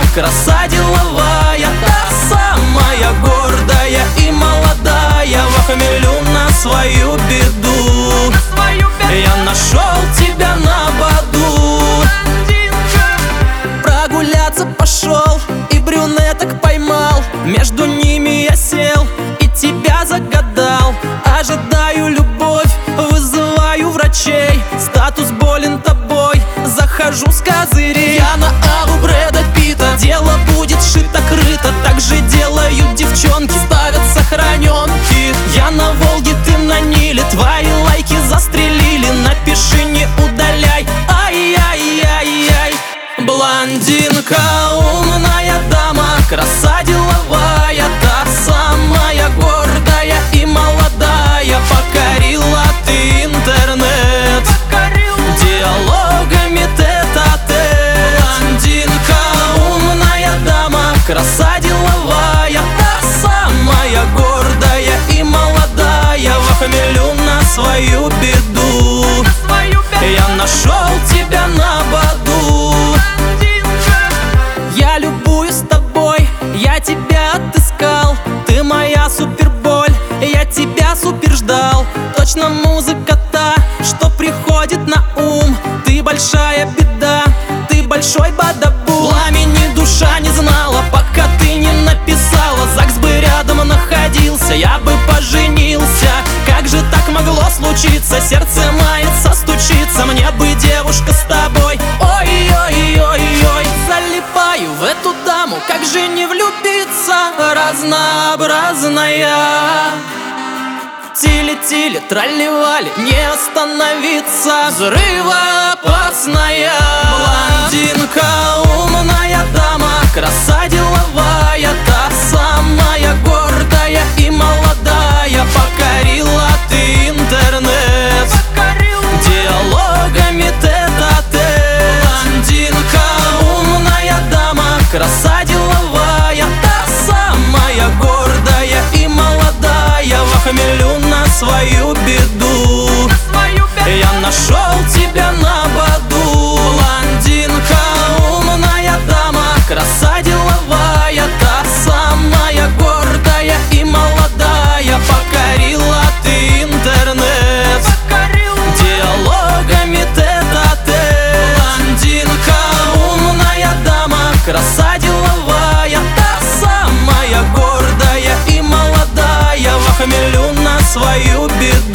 краса деловая, та самая гордая и молодая, во хмелю на свою беду. Я нашел тебя на боду. Прогуляться пошел и брюнеток поймал, между ними я сел и тебя загадал. Ожидаю любовь, вызываю врачей, статус болен тобой, захожу с козырей. Я на Аву Брэда Питта, дело будет шито-крыто, так же делают девчонки, ставят сохраненки. Я на Волге, ты на Ниле, твои лайки застрелили, напиши, не удаляй. Ай-яй-яй-яй. Блондинка, умная дама, краса деловая, та самая гордая и молодая, покорила ты интернет диалогами тет-а-тет. Блондинка, умная дама, краса деловая, та самая гордая и молодая, во хмелю на свою беду. Я нашел тебя на боду. Я любуюсь тобой, я тебя отыскал, ты моя суперболь, я тебя супер ждал. Точно музыка та, что приходит на ум, ты большая беда, ты большой бадабум. Пламени душа не знала, пока ты не написала, ЗАГС бы рядом находился, я бы поженился. Как же так могло случиться, сердце мается, стучится, мне бы девушка с тобой. Ой-ой-ой-ой, залипаю в эту даму, как же не влюбиться, разнообразная. Тили-тили, тролливали, не остановиться, взрывоопасная. Блондинка, умная дама, краса деловая, та самая гордая и молодая, покорила ты интернет диалогами тет-а-тет. Блондинка, умная дама, краса деловая, та самая гордая и молодая, во хмелю на свою беду. Я нашел тебя на боду. Блондинка, умная дама, краса деловая, та самая гордая и молодая, покорила ты интернет диалогами тет-а-тет. Блондинка, умная дама, краса деловая, та самая гордая и молодая, во хмелю на свою беду.